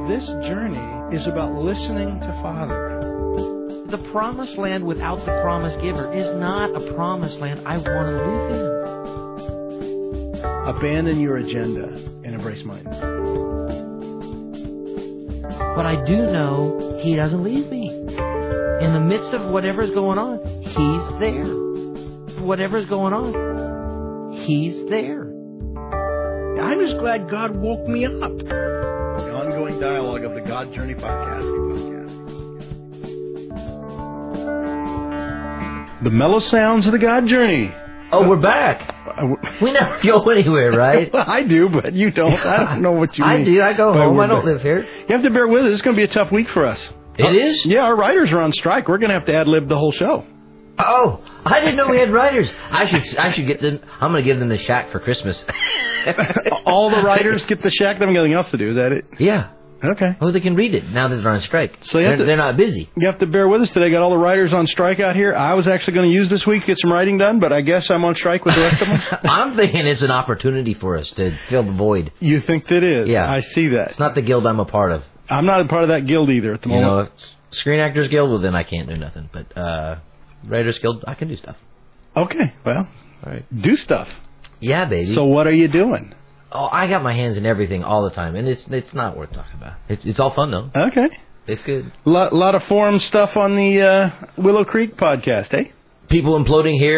This journey is about listening to Father. The promised land without the promise giver is not a promised land I want to live in. Abandon your agenda and embrace mine. But I do know He doesn't leave me. In the midst of whatever's going on, He's there. Whatever's going on, He's there. I'm just glad God woke me up. The ongoing dialogue of the God Journey podcast. The mellow sounds of the God Journey. Oh, we're back. We never go anywhere, right? I do, but you don't. I don't know what you mean. I do. I go home. I don't live here. You have to bear with us. It's going to be a tough week for us. It is? Yeah, our writers are on strike. We're going to have to ad-lib the whole show. Oh, I didn't know we had writers. I should get them. I'm going to give them the shack for Christmas. All the writers get the shack. They don't have anything else to do. Is that it? Yeah. Okay. Oh, they can read it now that they're on strike. So they're not busy. You have to bear with us today. Got all the writers on strike out here. I was actually going to use this week to get some writing done, but I guess I'm on strike with the rest of them. I'm thinking it's an opportunity for us to fill the void. You think that is? Yeah. I see that. It's not the guild I'm a part of. I'm not a part of that guild either at the moment. You know, Screen Actors Guild, well, then I can't do nothing. But Writers Guild, I can do stuff. Okay, well, all right. Do stuff. Yeah, baby. So what are you doing? Oh, I got my hands in everything all the time, and it's not worth talking about. It's all fun, though. Okay. It's good. Lot of forum stuff on the Willow Creek podcast, eh? People imploding here.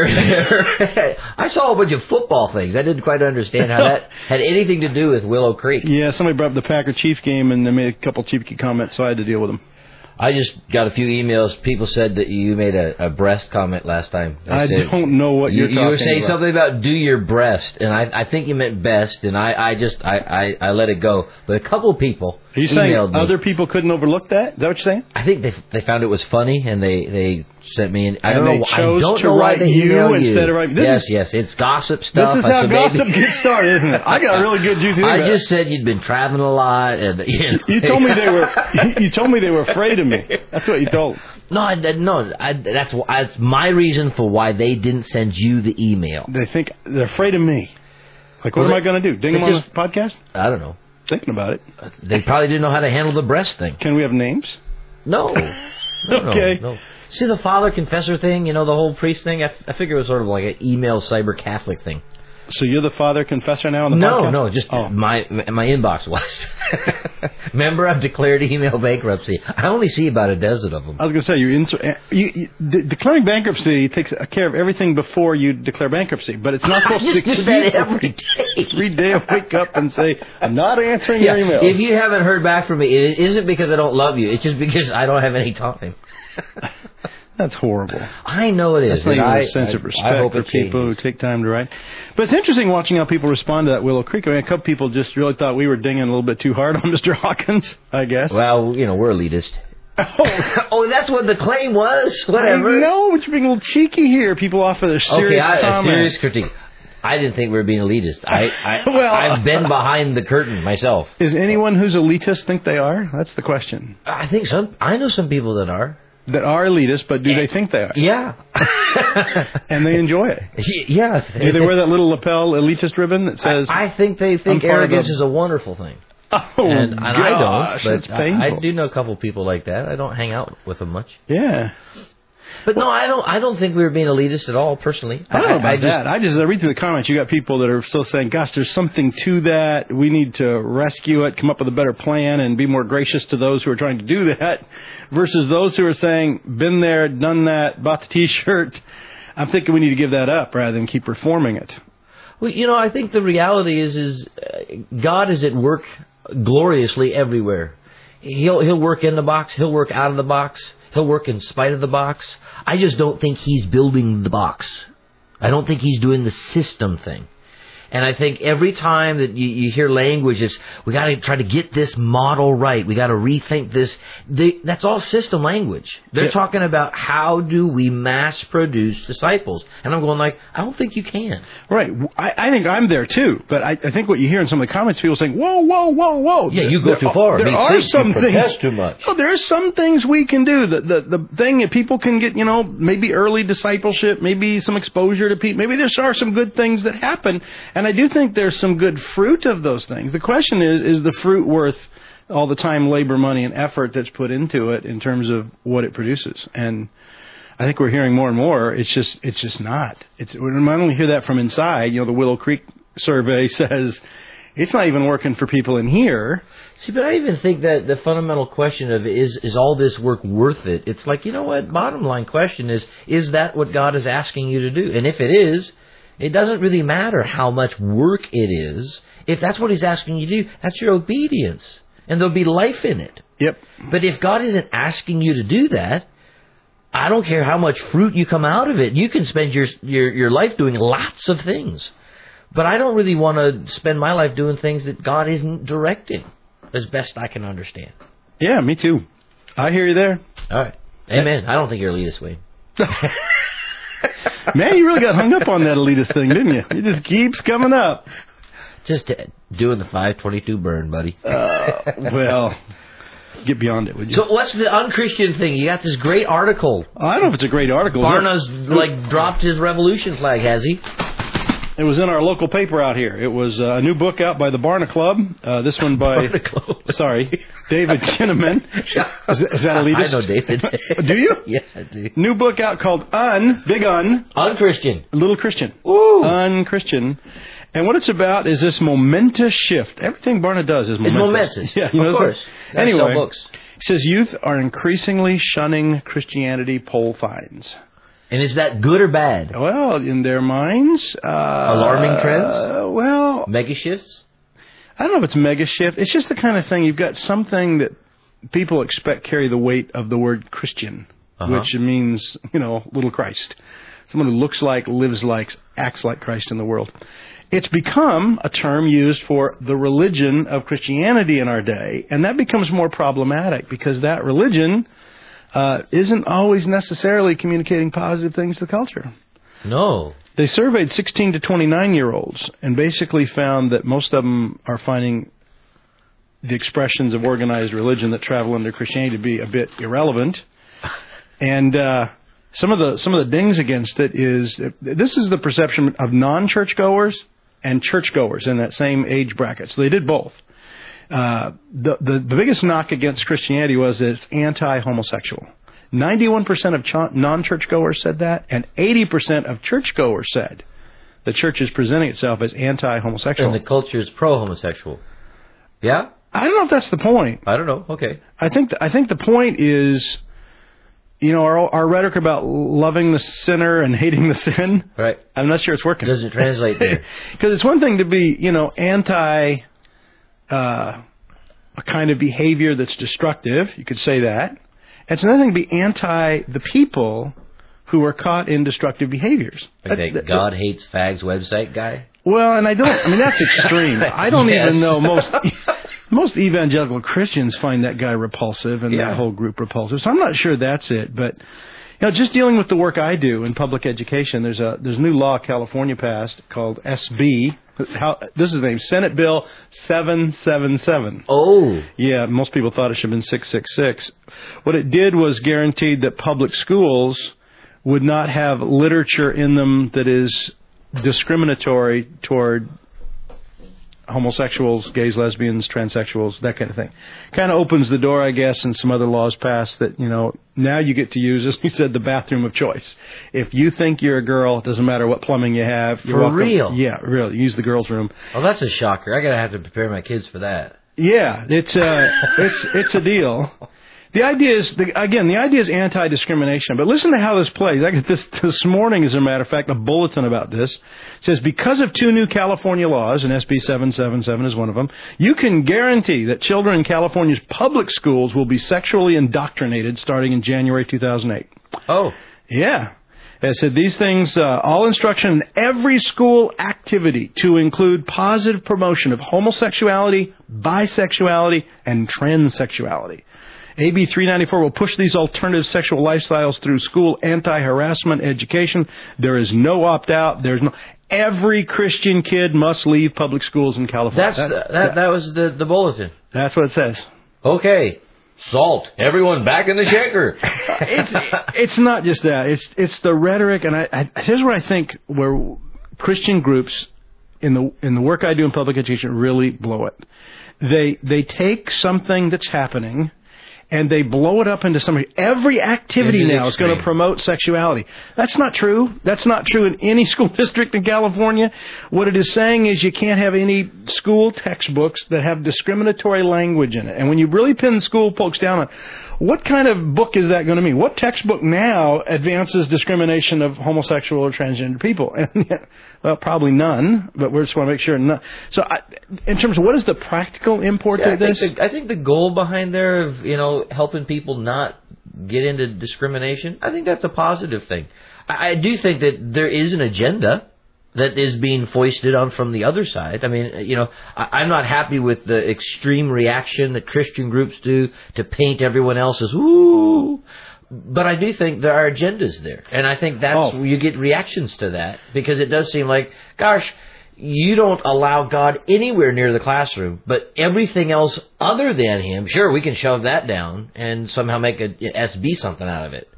I saw a bunch of football things. I didn't quite understand how that had anything to do with Willow Creek. Yeah, somebody brought up the Packer-Chief game, and they made a couple cheeky comments, so I had to deal with them. I just got a few emails. People said that you made a breast comment last time. I don't know what you're talking about. You were saying something about do your breast, and I think you meant best, and I let it go. But a couple of people Are you saying other people couldn't overlook that? Is that what you're saying? I think they found it was funny, and they sent me in. I don't know why they emailed you instead of writing. Yes, it's gossip stuff. This is how gossip gets started, isn't it? I got a really good juicy. I just said you'd been traveling a lot, and you told me they were. You told me they were afraid of me. That's what you told. No, that's my reason for why they didn't send you the email. They think they're afraid of me. Like, what am I going to do? Ding them on the podcast? I don't know. Thinking about it. They probably didn't know how to handle the breast thing. Can we have names? No. Okay. No. See the father confessor thing, the whole priest thing? I figure it was sort of like an email cyber Catholic thing. So you're the father confessor now on the podcast? No, just my inbox was. Remember, I've declared email bankruptcy. I only see about a dozen of them. I was going to say, declaring bankruptcy takes care of everything before you declare bankruptcy, but it's not supposed to do that every day. Every day I wake up and say, I'm not answering your email. If you haven't heard back from me, it isn't because I don't love you. It's just because I don't have any time. That's horrible. I know it is. That's not even a sense of respect for people who take time to write. But it's interesting watching how people respond to that Willow Creek. I mean, a couple people just really thought we were dinging a little bit too hard on Mr. Hawkins, I guess. Well, we're elitist. Oh, that's what the claim was? Whatever. No, but you're being a little cheeky here. People offer their serious comments. A serious critique. I didn't think we were being elitist. I've been behind the curtain myself. Is anyone who's elitist think they are? That's the question. I think I know some people that are. That are elitist, but do they think they are? Yeah. And they enjoy it? Yeah. Do they wear that little lapel elitist ribbon that says... I think they think arrogance is a wonderful thing. Oh, and I don't, but it's painful. I do know a couple people like that. I don't hang out with them much. Yeah. But no, I don't think we were being elitist at all, personally. I don't know about that. I read through the comments. You got people that are still saying, gosh, there's something to that. We need to rescue it, come up with a better plan, and be more gracious to those who are trying to do that, versus those who are saying, been there, done that, bought the T-shirt. I'm thinking we need to give that up rather than keep reforming it. Well, I think the reality is God is at work gloriously everywhere. He'll work in the box. He'll work out of the box. He'll work in spite of the box. I just don't think he's building the box. I don't think he's doing the system thing. And I think every time that you hear language, it's, we got to try to get this model right. We got to rethink this. That's all system language. They're talking about how do we mass produce disciples. And I'm going like, I don't think you can. Right. I think I'm there too. But I think what you hear in some of the comments, people saying, whoa. Yeah, you go too far. There are some things. Too much. Oh, there are some things we can do. The thing that people can get, maybe early discipleship, maybe some exposure to people. Maybe there are some good things that happen. And I do think there's some good fruit of those things. The question is the fruit worth all the time, labor, money, and effort that's put into it in terms of what it produces. And I think we're hearing more and more. It's just not. We not only hear that from inside. The Willow Creek survey says it's not even working for people in here. See, but I even think that the fundamental question of is all this work worth it? It's like, what? Bottom line question is that what God is asking you to do? And if it is, it doesn't really matter how much work it is. If that's what He's asking you to do, that's your obedience, and there'll be life in it. Yep. But if God isn't asking you to do that, I don't care how much fruit you come out of it. You can spend your life doing lots of things. But I don't really want to spend my life doing things that God isn't directing, as best I can understand. Yeah, me too. I hear you there. All right. Amen. I don't think you're elitist, Wayne. Man, you really got hung up on that elitist thing, didn't you? It just keeps coming up. Just doing the 522 burn, buddy. Well, get beyond it, would you? So what's the unchristian thing? You got this great article. I don't know if it's a great article. Barna's dropped his revolution flag, has he? It was in our local paper out here. It was a new book out by the Barna Club. This one by, David Kinnaman. Is that elitist? I know David. Do you? Yes, I do. New book out called Unchristian. Little Christian. Ooh. Unchristian. And what it's about is this momentous shift. Everything Barna does is momentous. It's momentous. Yeah, of course. Anyway, books. He says youth are increasingly shunning Christianity, poll finds. And is that good or bad? Well, in their minds... alarming trends? Mega shifts? I don't know if it's mega shift. It's just the kind of thing, you've got something that people expect carry the weight of the word Christian, which means, little Christ. Someone who looks like, lives like, acts like Christ in the world. It's become a term used for the religion of Christianity in our day, and that becomes more problematic because that religion... isn't always necessarily communicating positive things to the culture. No. They surveyed 16 to 29-year-olds and basically found that most of them are finding the expressions of organized religion that travel under Christianity to be a bit irrelevant. And some of the dings against it is, this is the perception of non-churchgoers and churchgoers in that same age bracket. So they did both. The biggest knock against Christianity was that it's anti-homosexual. 91% of non-churchgoers said that, and 80% of churchgoers said the church is presenting itself as anti-homosexual. And the culture is pro-homosexual. Yeah? I don't know if that's the point. I don't know. Okay. I think the point is, our rhetoric about loving the sinner and hating the sin. Right. I'm not sure it's working. Does it translate there? Because it's one thing to be, anti... a kind of behavior that's destructive. You could say that. It's another thing to be anti the people who are caught in destructive behaviors. Like that God Hates Fags website guy? Well, and that's extreme. I don't even know most evangelical Christians find that guy repulsive and that whole group repulsive. So I'm not sure that's it. But, just dealing with the work I do in public education, there's a new law California passed called SB. This is the name, Senate Bill 777. Oh. Yeah, most people thought it should have been 666. What it did was guaranteed that public schools would not have literature in them that is discriminatory toward homosexuals, gays, lesbians, transsexuals, that kind of thing. Kind of opens the door, I guess, and some other laws passed that, now you get to use, as we said, the bathroom of choice. If you think you're a girl, it doesn't matter what plumbing you have. You're welcome. For real? Yeah, really. Use the girls' room. Oh, that's a shocker. I have to prepare my kids for that. Yeah, it's a deal. The idea is anti-discrimination. But listen to how this plays. I get this morning, as a matter of fact, a bulletin about this. It says, because of two new California laws, and SB 777 is one of them, you can guarantee that children in California's public schools will be sexually indoctrinated starting in January 2008. Oh. Yeah. It said these things, all instruction in every school activity to include positive promotion of homosexuality, bisexuality, and transsexuality. AB 394 will push these alternative sexual lifestyles through school anti-harassment education. There is no opt-out. Every Christian kid must leave public schools in California. That was the bulletin. That's what it says. Okay. Salt. Everyone back in the shaker. It's not just that. It's the rhetoric, and here's where I think where Christian groups in the work I do in public education really blow it. They take something that's happening and they blow it up into something. Every activity now is going to promote sexuality. That's not true. That's not true in any school district in California. What it is saying is you can't have any school textbooks that have discriminatory language in it. And when you really pin school folks down on what kind of book is that going to mean? What textbook now advances discrimination of homosexual or transgender people? And, well, probably none, but we just want to make sure none. So in terms of what is the practical import of this? I think the goal behind there of, helping people not get into discrimination, I think that's a positive thing. I do think that there is an agenda that is being foisted on from the other side. I mean, I'm not happy with the extreme reaction that Christian groups do to paint everyone else as, ooh. But I do think there are agendas there. And I think that's where you get reactions to that, because it does seem like, gosh, you don't allow God anywhere near the classroom, but everything else other than Him, sure, we can shove that down and somehow make a SB something out of it.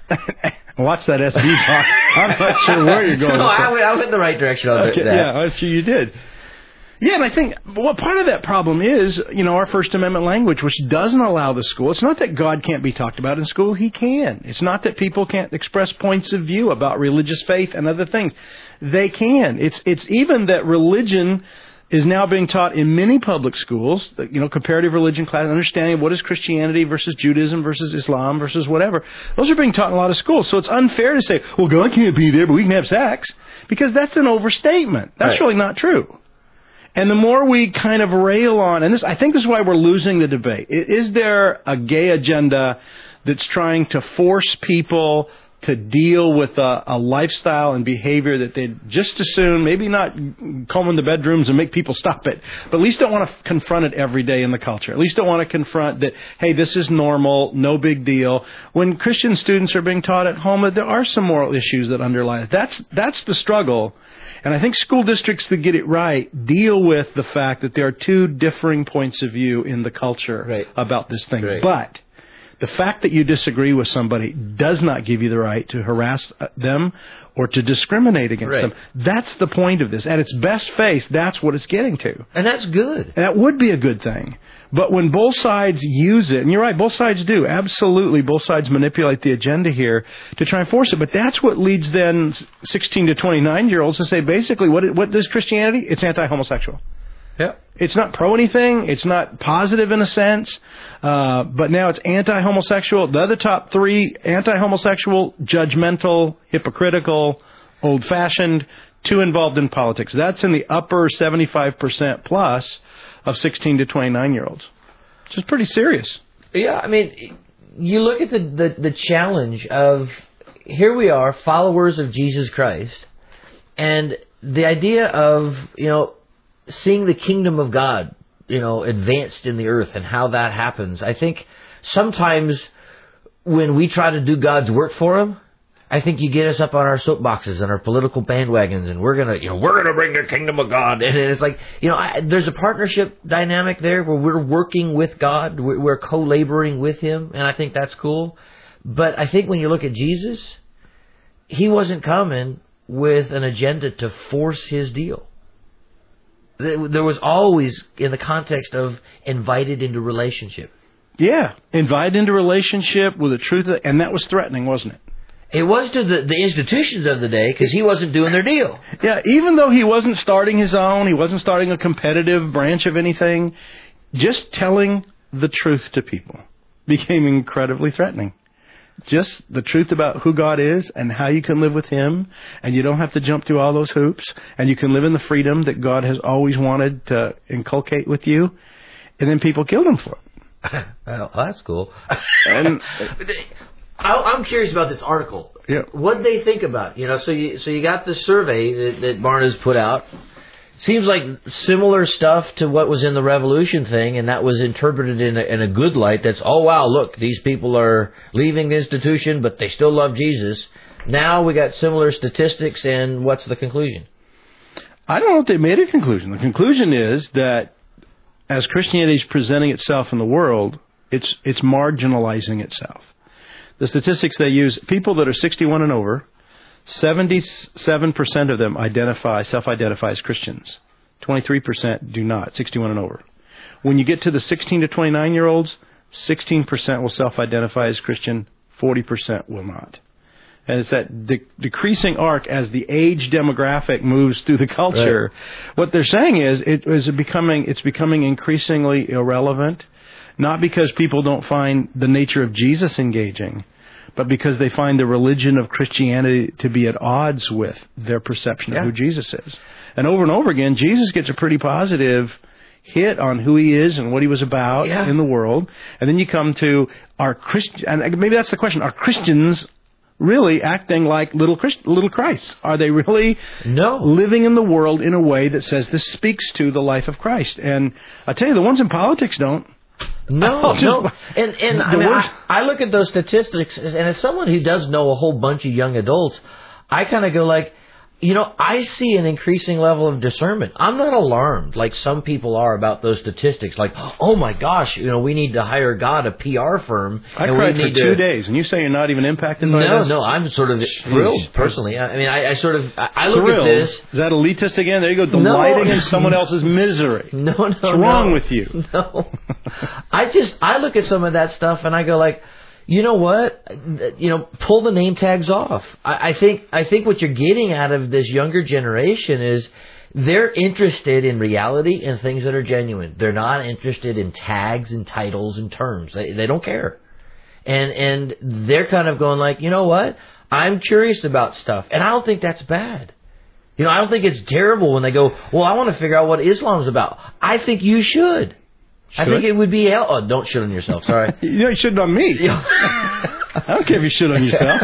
Watch that SB talk. I'm not sure where you're going. No, I went in the right direction on that. Yeah, I'm sure you did. Yeah, and I think what part of that problem is, our First Amendment language, which doesn't allow the school. It's not that God can't be talked about in school. He can. It's not that people can't express points of view about religious faith and other things. They can. It's even that religion is now being taught in many public schools, comparative religion class, understanding what is Christianity versus Judaism versus Islam versus whatever. Those are being taught in a lot of schools. So it's unfair to say, well, God can't be there, but we can have sex, because that's an overstatement. That's really not true. And the more we kind of rail on, and I think this is why we're losing the debate. Is there a gay agenda that's trying to force people to deal with a lifestyle and behavior that they'd just as soon, maybe not comb in the bedrooms and make people stop it, but at least don't want to confront it every day in the culture. At least don't want to confront that, hey, this is normal, no big deal. When Christian students are being taught at home that there are some moral issues that underlie it. That's the struggle. And I think school districts that get it right deal with the fact that there are two differing points of view in the culture about this thing. Right. But the fact that you disagree with somebody does not give you the right to harass them or to discriminate against them. That's the point of this. At its best face, that's what it's getting to. And that's good. And that would be a good thing. But when both sides use it, and you're right, both sides do, absolutely, both sides manipulate the agenda here to try and force it. But that's what leads then 16 to 29-year-olds to say, basically, what is Christianity? It's anti-homosexual. Yeah. It's not pro anything. It's not positive in a sense. But now it's anti-homosexual. The other top three, anti-homosexual, judgmental, hypocritical, old-fashioned, too involved in politics. That's in the upper 75% plus of 16 to 29-year-olds, which is pretty serious. Yeah, I mean, you look at the challenge of, here we are, followers of Jesus Christ, and the idea of, seeing the kingdom of God, advanced in the earth and how that happens. I think sometimes when we try to do God's work for Him, I think you get us up on our soapboxes and our political bandwagons, and we're gonna bring the kingdom of God. And it's like, there's a partnership dynamic there where we're working with God, we're co-laboring with Him, and I think that's cool. But I think when you look at Jesus, He wasn't coming with an agenda to force His deal. There was always in the context of invited into relationship. Yeah, invited into relationship with the truth, and that was threatening, wasn't it? It was to the institutions of the day, because He wasn't doing their deal. Yeah, even though He wasn't starting His own, He wasn't starting a competitive branch of anything, just telling the truth to people became incredibly threatening. Just the truth about who God is and how you can live with Him, and you don't have to jump through all those hoops, and you can live in the freedom that God has always wanted to inculcate with you, and then people killed Him for it. Well, that's cool. And I'm curious about this article. Yeah. What they think about, so you got this survey that Barna's put out. Seems like similar stuff to what was in the Revolution thing, and that was interpreted in a good light. That's, oh wow, look, these people are leaving the institution, but they still love Jesus. Now we got similar statistics, and what's the conclusion? I don't know if they made a conclusion. The conclusion is that as Christianity is presenting itself in the world, it's marginalizing itself. The statistics they use, people that are 61 and over 77% of them self-identify as Christians. 23% do not, 61 and over. When you get to the 16 to 29-year-olds, 16% will self-identify as Christian, 40% will not. And it's that decreasing arc as the age demographic moves through the culture. Right. What they're saying is it's becoming increasingly irrelevant, not because people don't find the nature of Jesus engaging, but because they find the religion of Christianity to be at odds with their perception of who Jesus is. And over again, Jesus gets a pretty positive hit on who he is and what he was about in the world. And then you come to and maybe that's the question, are Christians really acting like little Christ? Are they really living in the world in a way that says this speaks to the life of Christ? And I tell you, the ones in politics don't. No. And I look at those statistics, and as someone who does know a whole bunch of young adults, I kind of go like, I see an increasing level of discernment. I'm not alarmed like some people are about those statistics. Like, oh my gosh, we need to hire a PR firm. I cried for 2 days, and you say you're not even impacted by this? No, I'm sort of thrilled personally. I mean, I look at this. Is that elitist again? There you go, delighting in someone else's misery. What's wrong with you? No, I look at some of that stuff and I go like, you know what? Pull the name tags off. I think what you're getting out of this younger generation is they're interested in reality and things that are genuine. They're not interested in tags and titles and terms. They don't care. And they're kind of going like, you know what? I'm curious about stuff. And I don't think that's bad. I don't think it's terrible when they go, well, I want to figure out what Islam's about. I think you should. I think it would be don't shit on yourself, sorry. You shouldn't on me. I don't care if you shit on yourself.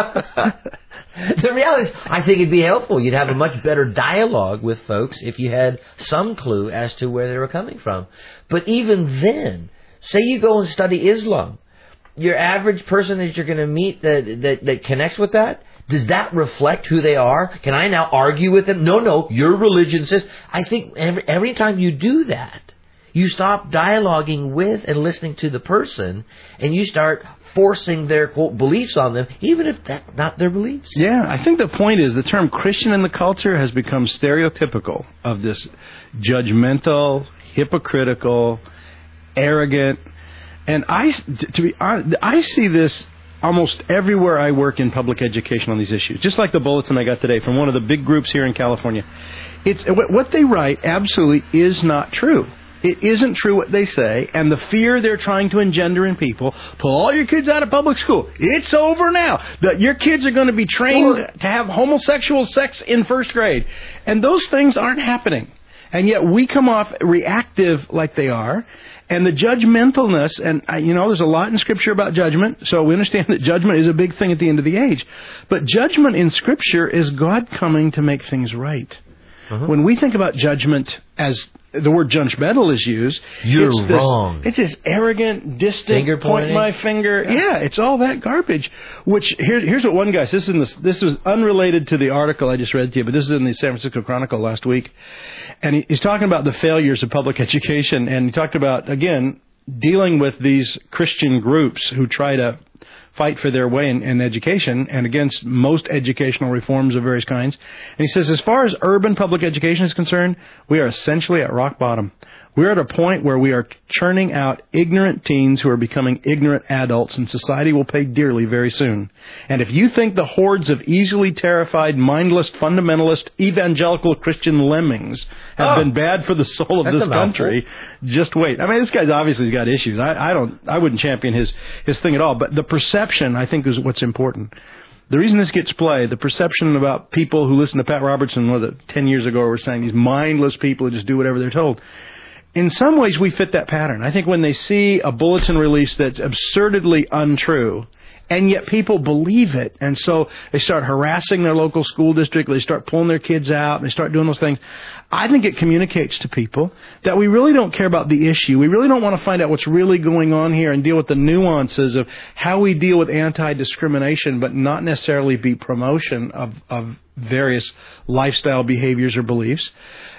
The reality is, I think it'd be helpful. You'd have a much better dialogue with folks if you had some clue as to where they were coming from. But even then, say you go and study Islam, your average person that you're going to meet that connects with that, does that reflect who they are? Can I now argue with them? No, your religion says. I think every time you do that, you stop dialoguing with and listening to the person, and you start forcing their, quote, beliefs on them, even if that's not their beliefs. Yeah, I think the point is the term Christian in the culture has become stereotypical of this judgmental, hypocritical, arrogant, and to be honest, I see this almost everywhere I work in public education on these issues. Just like the bulletin I got today from one of the big groups here in California. It's what they write absolutely is not true. It isn't true what they say, and the fear they're trying to engender in people, pull all your kids out of public school. It's over now. Your kids are going to be trained to have homosexual sex in first grade. And those things aren't happening. And yet we come off reactive like they are. And the judgmentalness, and there's a lot in Scripture about judgment, so we understand that judgment is a big thing at the end of the age. But judgment in Scripture is God coming to make things right. When we think about judgment as the word judgmental is used, it's wrong. It's this arrogant, distant, point my finger. Yeah, it's all that garbage. Which here's what one guy says. This was unrelated to the article I just read to you, but this is in the San Francisco Chronicle last week, and he's talking about the failures of public education, and he talked about again dealing with these Christian groups who try to fight for their way in education and against most educational reforms of various kinds. And he says, as far as urban public education is concerned, we are essentially at rock bottom. We're at a point where we are churning out ignorant teens who are becoming ignorant adults, and society will pay dearly very soon. And if you think the hordes of easily terrified, mindless, fundamentalist, evangelical Christian lemmings have been bad for the soul of this country, just wait. I mean, this guy's obviously got issues. I wouldn't champion his thing at all. But the perception, I think, is what's important. The reason this gets play, the perception about people who listen to Pat Robertson, 10 years ago, were saying these mindless people who just do whatever they're told. In some ways, we fit that pattern. I think when they see a bulletin release that's absurdly untrue, and yet people believe it, and so they start harassing their local school district, they start pulling their kids out, and they start doing those things, I think it communicates to people that we really don't care about the issue. We really don't want to find out what's really going on here and deal with the nuances of how we deal with anti-discrimination, but not necessarily be promotion of various lifestyle behaviors or beliefs.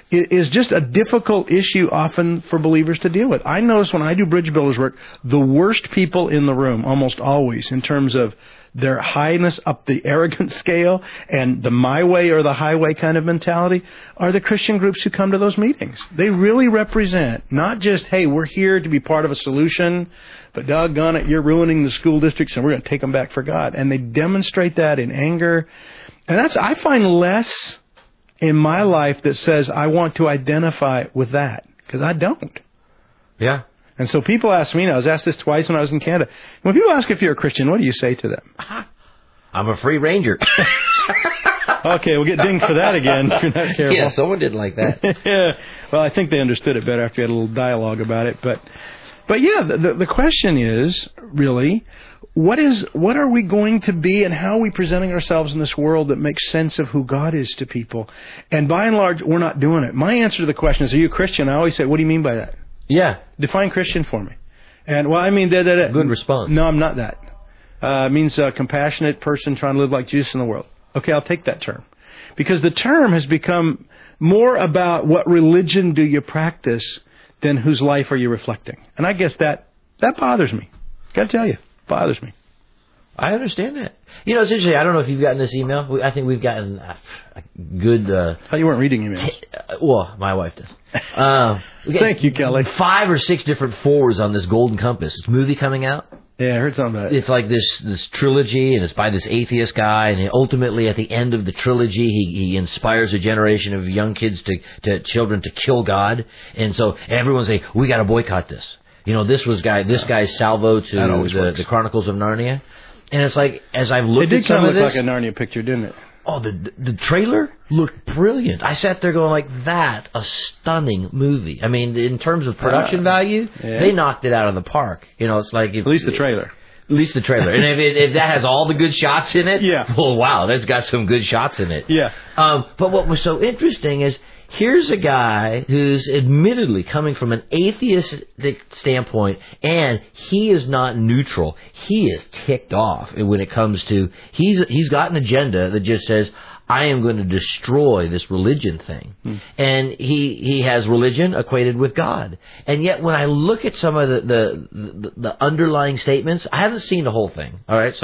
is just a difficult issue often for believers to deal with. I notice when I do bridge builders work, the worst people in the room, almost always, in terms of their highness up the arrogant scale and the my way or the highway kind of mentality, are the Christian groups who come to those meetings. They really represent not just, hey, we're here to be part of a solution, but doggone it, you're ruining the school districts and we're going to take them back for God. And they demonstrate that in anger. And I find less in my life that says I want to identify with that, because I don't. Yeah. And so people ask me, I was asked this twice when I was in Canada. When people ask if you're a Christian, what do you say to them? I'm a free ranger. Okay, we'll get dinged for that again if you're not careful. Yeah, someone didn't like that. Yeah. Well, I think they understood it better after we had a little dialogue about it. But yeah, the question is, really, what are we going to be and how are we presenting ourselves in this world that makes sense of who God is to people? And by and large, we're not doing it. My answer to the question is, are you a Christian? I always say, what do you mean by that? Yeah. Define Christian for me. And, well, I mean... Good response. No, I'm not that. It means a compassionate person trying to live like Jesus in the world. Okay, I'll take that term. Because the term has become more about what religion do you practice than whose life are you reflecting. And I guess that bothers me. Got to tell you, bothers me. I understand that. You know, it's interesting. I don't know if you've gotten this email. I think we've gotten a good... Oh, you weren't reading emails. Well, my wife does. Thank you, Kelly. 5 or 6 different forwards on this Golden Compass. It's a movie coming out. Yeah, I heard something about it. It's like this trilogy, and it's by this atheist guy, and ultimately at the end of the trilogy, he inspires a generation of young kids to children to kill God. And so everyone's saying, we got to boycott this. You know, this guy's salvo to the Chronicles of Narnia. And it's like, as I've looked at some of this... It did kind of look like a Narnia picture, didn't it? Oh, the trailer looked brilliant. I sat there going like, that, a stunning movie. I mean, in terms of production value, they knocked it out of the park. You know, it's like... At least the trailer. At least the trailer. And if that has all the good shots in it, well, wow, that's got some good shots in it. Yeah. But what was so interesting is, here's a guy who's admittedly coming from an atheistic standpoint, and he is not neutral. He is ticked off when it comes to... He's got an agenda that just says, I am going to destroy this religion thing. And he has religion equated with God. And yet when I look at some of the underlying statements, I haven't seen the whole thing. All right, so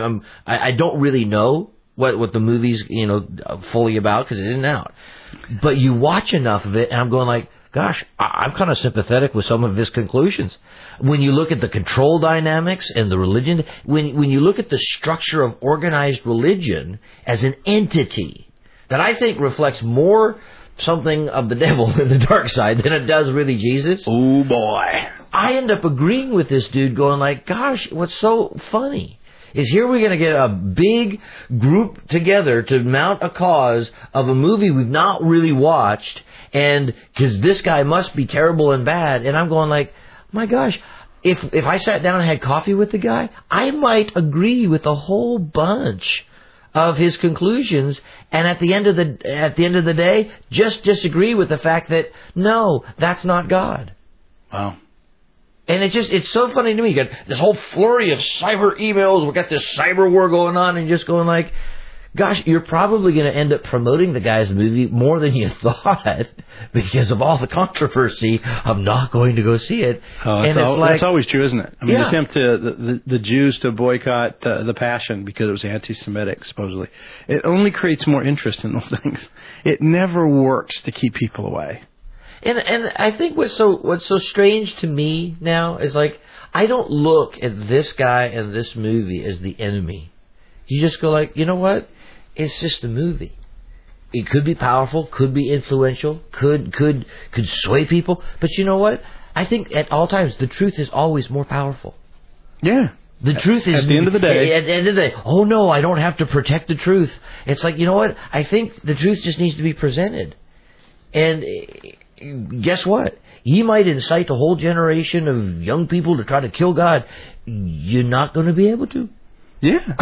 I don't really know what the movie's fully about, because it isn't out. But you watch enough of it, and I'm going like, gosh, I'm kind of sympathetic with some of his conclusions. When you look at the control dynamics and the religion, when you look at the structure of organized religion as an entity that I think reflects more something of the devil in the dark side than it does really Jesus. Oh, boy. I end up agreeing with this dude going like, gosh, what's so funny is here we're going to get a big group together to mount a cause of a movie we've not really watched, and because this guy must be terrible and bad, and I'm going like, my gosh, if I sat down and had coffee with the guy, I might agree with a whole bunch of his conclusions, and at the end of the day, just disagree with the fact that no, that's not God. Wow. And it's so funny to me. You got this whole flurry of cyber emails. We got this cyber war going on, and just going like, gosh, you're probably going to end up promoting the guy's movie more than you thought because of all the controversy of not going to go see it. Oh, and that's always true, isn't it? I mean, the attempt to the Jews to boycott the Passion because it was anti-Semitic, supposedly. It only creates more interest in those things. It never works to keep people away. And I think what's so strange to me now is like, I don't look at this guy and this movie as the enemy. You just go like, you know what? It's just a movie. It could be powerful, could be influential, could sway people. But you know what? I think at all times the truth is always more powerful. Yeah. The truth is... At the end of the day... At the end of the day, oh no, I don't have to protect the truth. It's like, you know what? I think the truth just needs to be presented. And... guess what? He might incite a whole generation of young people to try to kill God. You're not going to be able to. Yeah.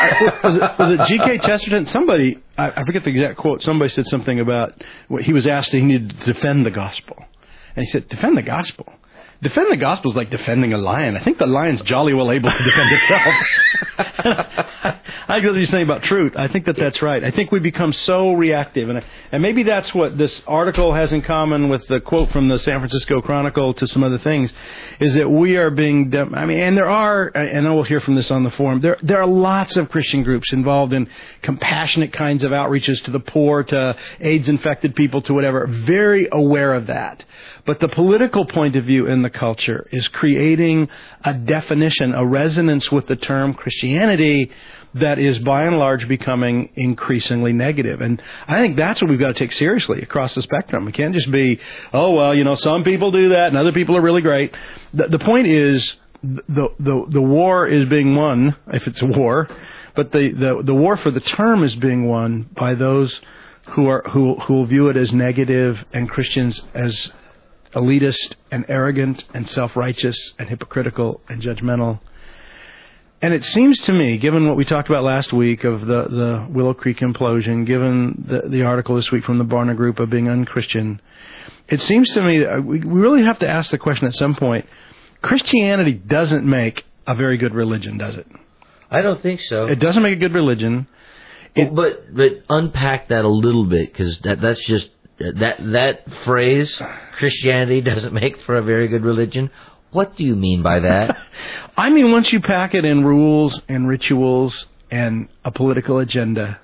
Was it G.K. Chesterton? Somebody, I forget the exact quote, somebody said something about what he was asked, he needed to defend the gospel. And he said, defend the gospel? Defend the gospel is like defending a lion. I think the lion's jolly well able to defend itself. I agree with you saying about truth. I think that's right. I think we become so reactive, and maybe that's what this article has in common with the quote from the San Francisco Chronicle to some other things, is that we are being. And there are, and I will hear from this on the forum. There are lots of Christian groups involved in compassionate kinds of outreaches to the poor, to AIDS-infected people, to whatever. Very aware of that. But the political point of view in the culture is creating a definition, a resonance with the term Christianity that is by and large becoming increasingly negative. And I think that's what we've got to take seriously across the spectrum. It can't just be, oh, well, some people do that and other people are really great. The point is the war is being won, if it's a war, but the war for the term is being won by those who will view it as negative and Christians as elitist and arrogant and self-righteous and hypocritical and judgmental. And it seems to me, given what we talked about last week of the Willow Creek implosion, given the article this week from the Barna Group of being unchristian, it seems to me that we really have to ask the question at some point, Christianity doesn't make a very good religion, does it? I don't think so. It doesn't make a good religion. But unpack that a little bit, because that's just that phrase, Christianity doesn't make for a very good religion. What do you mean by that? I mean, once you pack it in rules and rituals and a political agenda,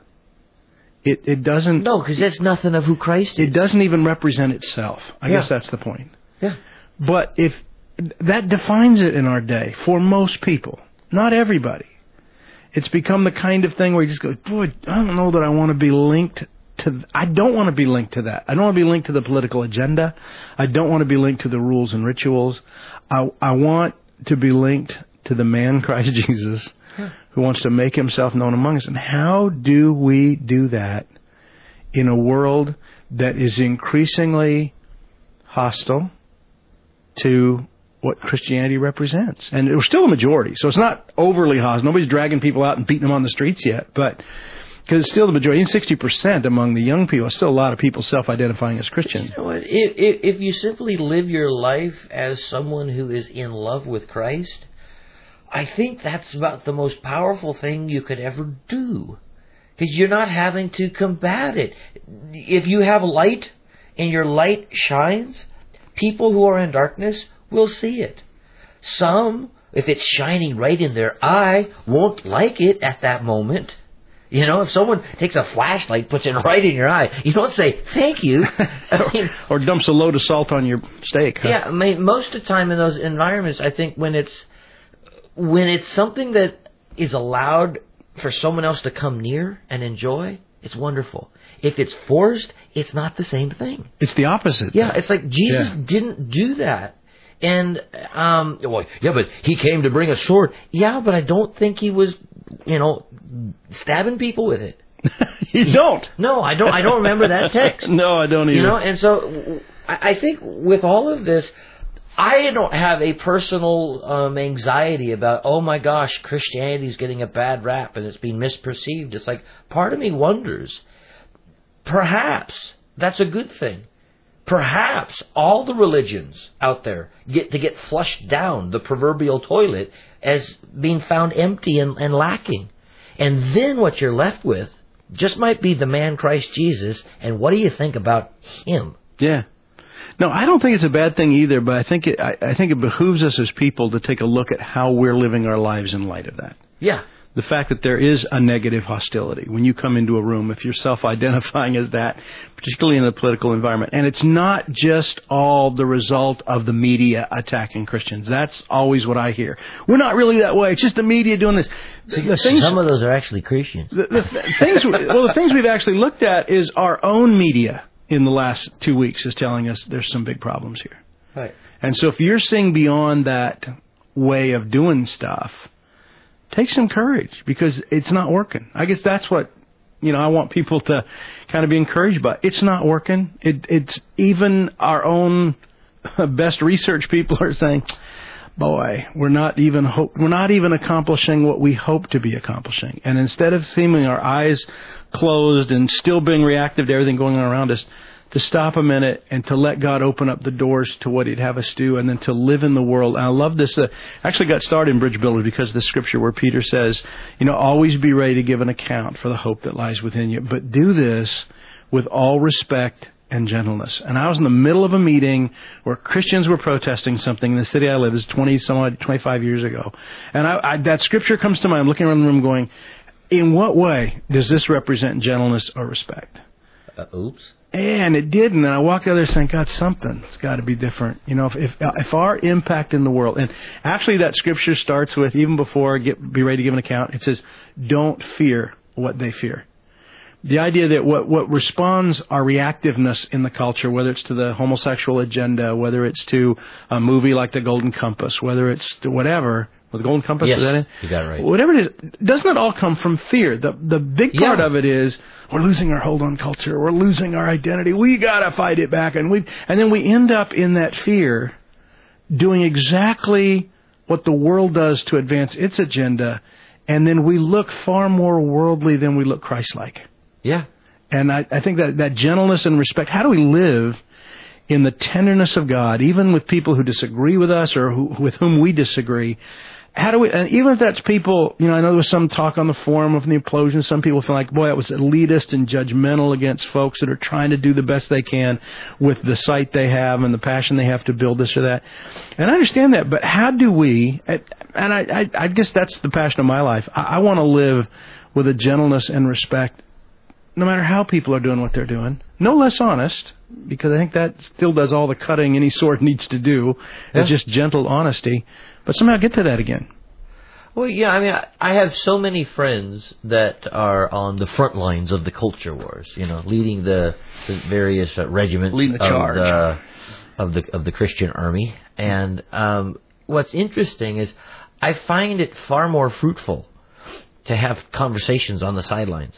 it doesn't... No, because that's nothing of who Christ is. It doesn't even represent itself. I guess that's the point. Yeah. But if that defines it in our day for most people, not everybody. It's become the kind of thing where you just go, boy, I don't know that I want to be linked to... I don't want to be linked to that. I don't want to be linked to the political agenda. I don't want to be linked to the rules and rituals. I want to be linked to the man Christ Jesus who wants to make himself known among us. And how do we do that in a world that is increasingly hostile to what Christianity represents? And we're still a majority, so it's not overly hostile. Nobody's dragging people out and beating them on the streets yet, but because it's still the majority. 60% among the young people, still a lot of people self-identifying as Christian. You know what? If you simply live your life as someone who is in love with Christ, I think that's about the most powerful thing you could ever do. Because you're not having to combat it. If you have light and your light shines, people who are in darkness will see it. Some, if it's shining right in their eye, won't like it at that moment. If someone takes a flashlight, puts it right in your eye, you don't say, thank you. Or dumps a load of salt on your steak. Huh? Yeah, most of the time in those environments, I think when it's something that is allowed for someone else to come near and enjoy, it's wonderful. If it's forced, it's not the same thing. It's the opposite. Yeah, it's like Jesus didn't do that. And, but he came to bring a sword. Yeah, but I don't think he was, stabbing people with it. You don't? No, I don't. I don't remember that text. No, I don't either. And so I think with all of this, I don't have a personal anxiety about, oh my gosh, Christianity is getting a bad rap and it's being misperceived. It's like, part of me wonders, perhaps that's a good thing. Perhaps all the religions out there get flushed down the proverbial toilet as being found empty and lacking. And then what you're left with just might be the man Christ Jesus, and what do you think about him? Yeah. No, I don't think it's a bad thing either, but I think it behooves us as people to take a look at how we're living our lives in light of that. Yeah. The fact that there is a negative hostility when you come into a room, if you're self-identifying as that, particularly in the political environment. And it's not just all the result of the media attacking Christians. That's always what I hear. We're not really that way. It's just the media doing this. Some of those are actually Christians. The things we've actually looked at is our own media in the last 2 weeks is telling us there's some big problems here. Right. And so if you're seeing beyond that way of doing stuff, take some courage, because it's not working. I guess that's what, I want people to kind of be encouraged by. It's not working. It's even our own best research people are saying, boy, we're not even accomplishing what we hope to be accomplishing. And instead of seeming our eyes closed and still being reactive to everything going on around us, to stop a minute and to let God open up the doors to what He'd have us do, and then to live in the world. And I love this. Actually got started in Bridge Builders because of the scripture where Peter says, always be ready to give an account for the hope that lies within you. But do this with all respect and gentleness. And I was in the middle of a meeting where Christians were protesting something in the city I live. This is 25 years ago. And that scripture comes to mind. I'm looking around the room going, in what way does this represent gentleness or respect? Oops. And it didn't. And I walked out there saying, God, something's got to be different. If our impact in the world, and actually that scripture starts with, even before be ready to give an account, it says, don't fear what they fear. The idea that what responds our reactiveness in the culture, whether it's to the homosexual agenda, whether it's to a movie like The Golden Compass, whether it's to whatever, the Golden Compass, yes, is that it? You got it right. Whatever it is, doesn't it all come from fear? The big part of it is we're losing our hold on culture, we're losing our identity, we gotta fight it back, and then we end up in that fear doing exactly what the world does to advance its agenda, and then we look far more worldly than we look Christ-like. Yeah. And I think that gentleness and respect, how do we live in the tenderness of God, even with people who disagree with us or with whom we disagree? How do we, and even if that's people, I know there was some talk on the forum of the implosion, some people feel like, boy, that was elitist and judgmental against folks that are trying to do the best they can with the sight they have and the passion they have to build this or that. And I understand that, but how do we, and I guess that's the passion of my life. I want to live with a gentleness and respect no matter how people are doing what they're doing. No less honest, because I think that still does all the cutting any sword needs to do. It's just gentle honesty. But somehow get to that again. Well, yeah, I have so many friends that are on the front lines of the culture wars, leading the various regiments leading the charge of the Christian army. And what's interesting is I find it far more fruitful to have conversations on the sidelines.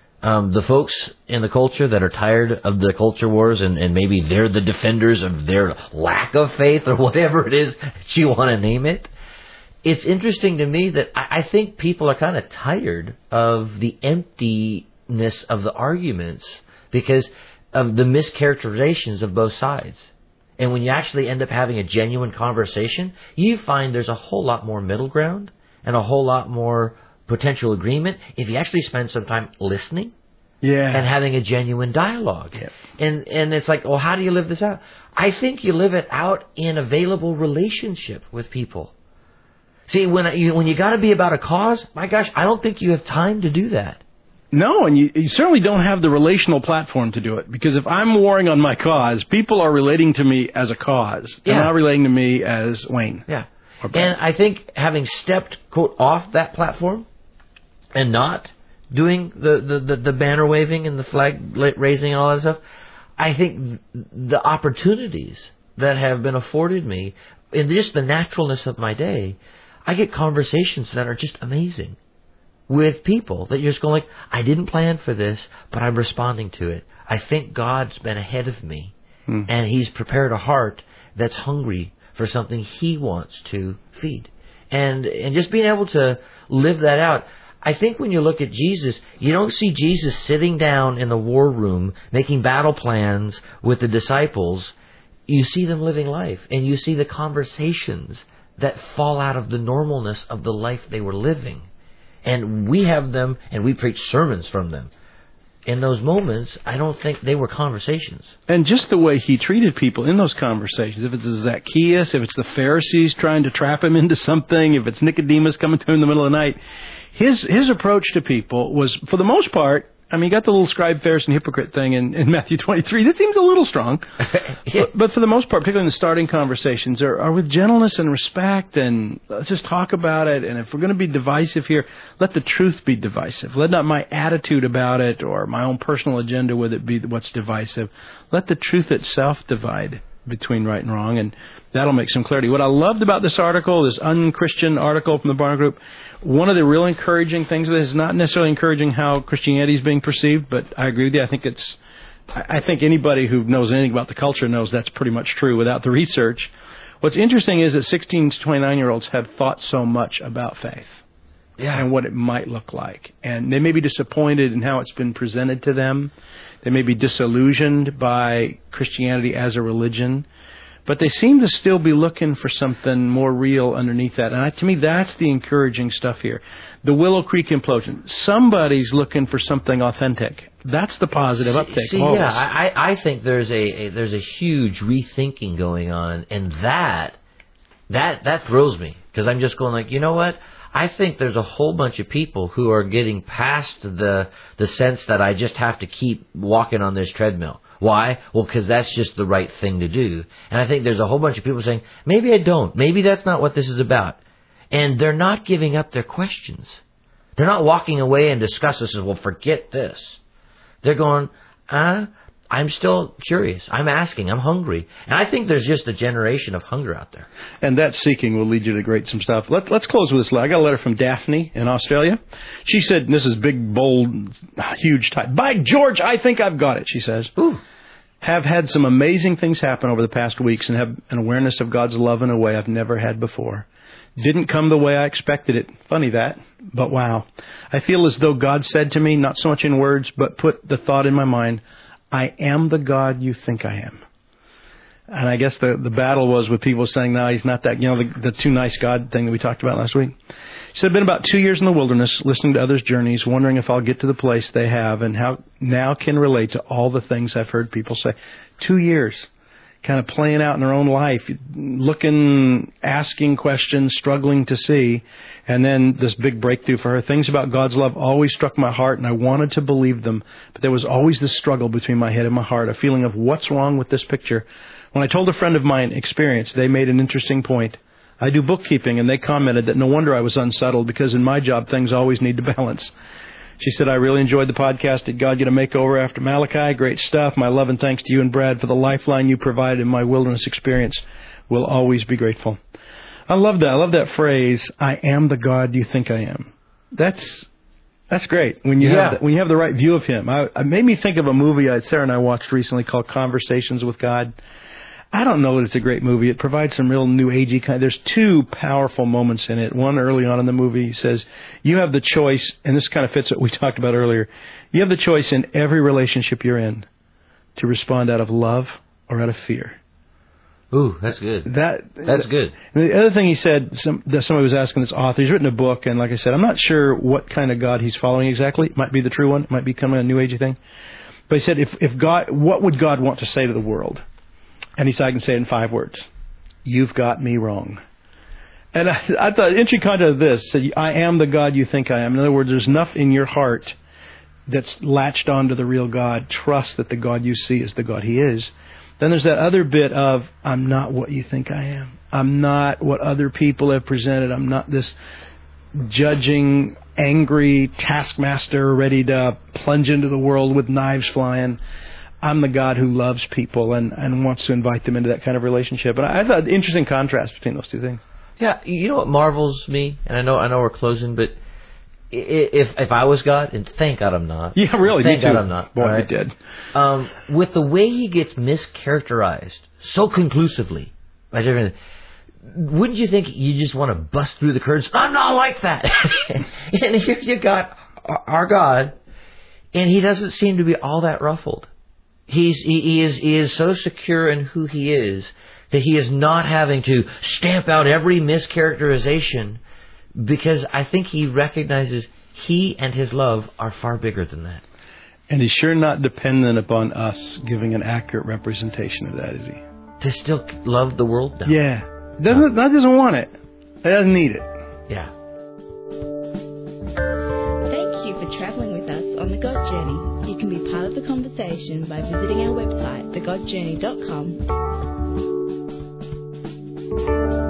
The folks in the culture that are tired of the culture wars and maybe they're the defenders of their lack of faith or whatever it is that you want to name it. It's interesting to me that I think people are kind of tired of the emptiness of the arguments because of the mischaracterizations of both sides. And when you actually end up having a genuine conversation, you find there's a whole lot more middle ground and a whole lot more potential agreement if you actually spend some time listening and having a genuine dialogue. Yeah. And it's like, well, how do you live this out? I think you live it out in available relationship with people. See, when you got to be about a cause, my gosh, I don't think you have time to do that. No, and you certainly don't have the relational platform to do it, because if I'm warring on my cause, people are relating to me as a cause. They're not relating to me as Wayne. Yeah. And I think having stepped, quote, off that platform and not doing the banner waving and the flag raising and all that stuff, I think the opportunities that have been afforded me in just the naturalness of my day, I get conversations that are just amazing with people that you're just going like, I didn't plan for this, but I'm responding to it. I think God's been ahead of me, and He's prepared a heart that's hungry for something He wants to feed. And just being able to live that out. I think when you look at Jesus, you don't see Jesus sitting down in the war room making battle plans with the disciples. You see them living life, and you see the conversations that fall out of the normalness of the life they were living. And we have them, and we preach sermons from them. In those moments, I don't think they were conversations. And just the way He treated people in those conversations, if it's Zacchaeus, if it's the Pharisees trying to trap Him into something, if it's Nicodemus coming to Him in the middle of the night, his approach to people was, for the most part, you got the little scribe, Pharisee, and hypocrite thing in Matthew 23. That seems a little strong. But for the most part, particularly in the starting conversations, are with gentleness and respect, and let's just talk about it. And if we're going to be divisive here, let the truth be divisive. Let not my attitude about it or my own personal agenda with it be what's divisive. Let the truth itself divide between right and wrong, and that'll make some clarity. What I loved about this article, this unchristian article from the Barna Group, one of the real encouraging things of it is not necessarily encouraging how Christianity is being perceived, but I agree with you. I think anybody who knows anything about the culture knows that's pretty much true without the research. What's interesting is that 16 to 29-year-olds have thought so much about faith. and what it might look like. And they may be disappointed in how it's been presented to them. They may be disillusioned by Christianity as a religion. But they seem to still be looking for something more real underneath that. And to me, that's the encouraging stuff here. The Willow Creek implosion. Somebody's looking for something authentic. That's the positive uptake. I think there's a huge rethinking going on, and that thrills me, because I'm just going like, you know what? I think there's a whole bunch of people who are getting past the sense that I just have to keep walking on this treadmill. Why? Well, because that's just the right thing to do. And I think there's a whole bunch of people saying, maybe I don't. Maybe that's not what this is about. And they're not giving up their questions. They're not walking away and discussing this as, well, forget this. They're going, I'm still curious. I'm asking. I'm hungry. And I think there's just a generation of hunger out there. And that seeking will lead you to some stuff. Let's close with this. I got a letter from Daphne in Australia. She said, and this is big, bold, huge type. By George, I think I've got it, she says. Ooh. Have had some amazing things happen over the past weeks and have an awareness of God's love in a way I've never had before. Didn't come the way I expected it. Funny that, but wow. I feel as though God said to me, not so much in words, but put the thought in my mind, I am the God you think I am. And I guess the battle was with people saying, no, he's not that, the too nice God thing that we talked about last week. She said, I've been about 2 years in the wilderness, listening to others' journeys, wondering if I'll get to the place they have and how now can relate to all the things I've heard people say. 2 years, kind of playing out in their own life, looking, asking questions, struggling to see, and then this big breakthrough for her. Things about God's love always struck my heart, and I wanted to believe them, but there was always this struggle between my head and my heart, a feeling of what's wrong with this picture. When I told a friend of mine experience, they made an interesting point. I do bookkeeping, and they commented that no wonder I was unsettled, because in my job, things always need to balance. She said, I really enjoyed the podcast. Did God get a makeover after Malachi? Great stuff. My love and thanks to you and Brad for the lifeline you provided in my wilderness experience. We'll always be grateful. I love that. I love that phrase, I am the God you think I am. That's great when you have the right view of Him. It made me think of a movie Sarah and I watched recently called Conversations with God. I don't know that it's a great movie. It provides some real new agey kind. There's two powerful moments in it. One early on in the movie says, you have the choice, and this kind of fits what we talked about earlier. You have the choice in every relationship you're in to respond out of love or out of fear. Ooh, that's good. That's good. And the other thing he said, that somebody was asking this author, he's written a book, and like I said, I'm not sure what kind of God he's following exactly. It might be the true one. It might be kind of a new agey thing. But he said, if God, what would God want to say to the world? And he said, I can say it in 5 words. You've got me wrong. And I thought, interesting context of this, said, I am the God you think I am. In other words, there's enough in your heart that's latched onto the real God. Trust that the God you see is the God He is. Then there's that other bit of, I'm not what you think I am. I'm not what other people have presented. I'm not this judging, angry taskmaster ready to plunge into the world with knives flying. I'm the God who loves people and wants to invite them into that kind of relationship. And I thought interesting contrast between those two things. Yeah, you know what marvels me, and I know we're closing, but if I was God, and thank God I'm not. Yeah, really, thank me too. God I'm not. Boy, right? you did. With the way he gets mischaracterized so conclusively by different, wouldn't you think you just want to bust through the curtains? I'm not like that. And here you got our God, and He doesn't seem to be all that ruffled. He is so secure in who He is that He is not having to stamp out every mischaracterization, because I think He recognizes He and His love are far bigger than that. And He's sure not dependent upon us giving an accurate representation of that, is He? To still love the world? No. Yeah. That doesn't want it. It doesn't need it. Yeah. Thank you for traveling with us on The God Journey. You can be part of the conversation by visiting our website, thegodjourney.com.